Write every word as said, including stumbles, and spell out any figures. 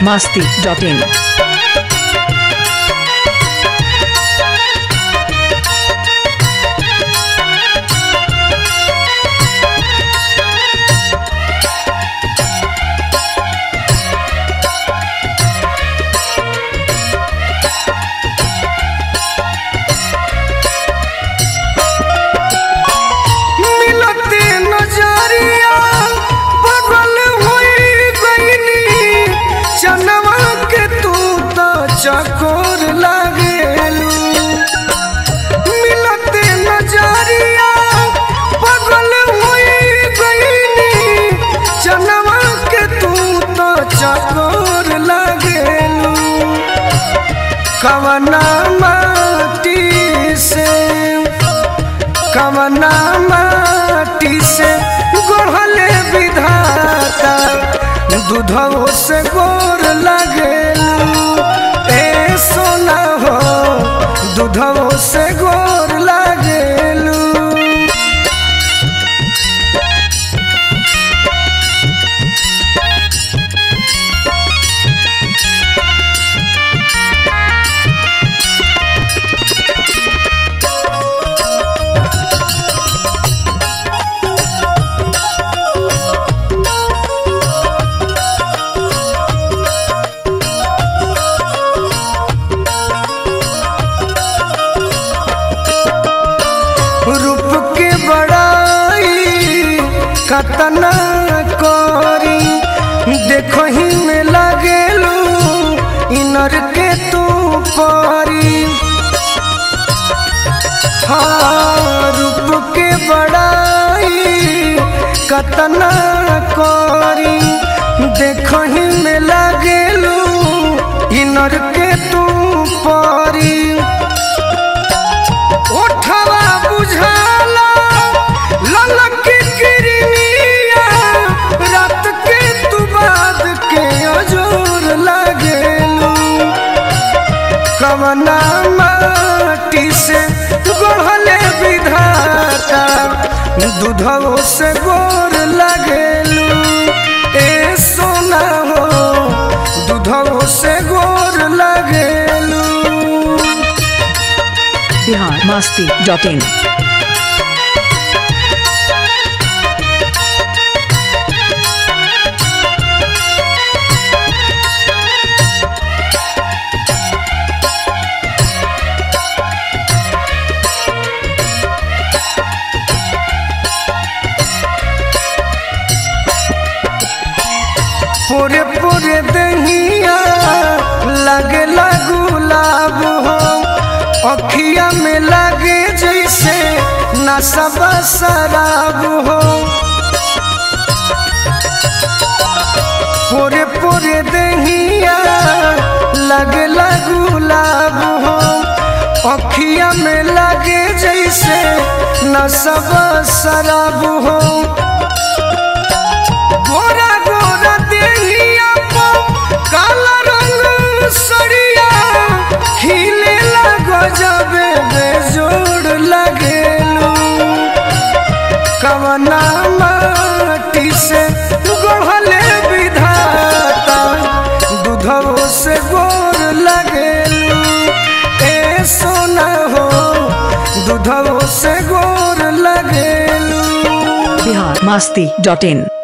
masti dot in. चकोर लागेलू मिलते नजरिया बगल हुई गईनी चनवा के तू तो चकोर लागेलू कवना माटी से कवना माटी से गढ़ले विधाता दूधो से गोर लागेलू सोना हो दूधो से गोर लागेलू कतना कोरी देखो ही में लगेलू इनर के तू पारी हाँ रूप के बड़ाई कतना कोरी देखो ही में लगेलू इनर के तू पारी उठवा बुझाला ललक रात के तू बाद के अजोर लागेलू कवना माटी से गढ़ले विधाता दूधो से गोर लागेलू ए सोना हो दूधो से गोर लागेलू बिहार masti dot in. पूरे पूरे दहिया लगे गुलाब हो अखिया में लगे जैसे नशा शराब हो पूरे पूरे दहिया लगे गुलाब हो अखिया में लगे जैसे नशा शराब हो गोरा गोरा देहिया काला रंग सड़िया खिले लगो जबे बेजोड़ लगेलू कवना माटी से गढ़ले विधाता दूधो से गोर लगेलू ए सोना हो दूधो से गोर लगेलू बिहार masti dot in.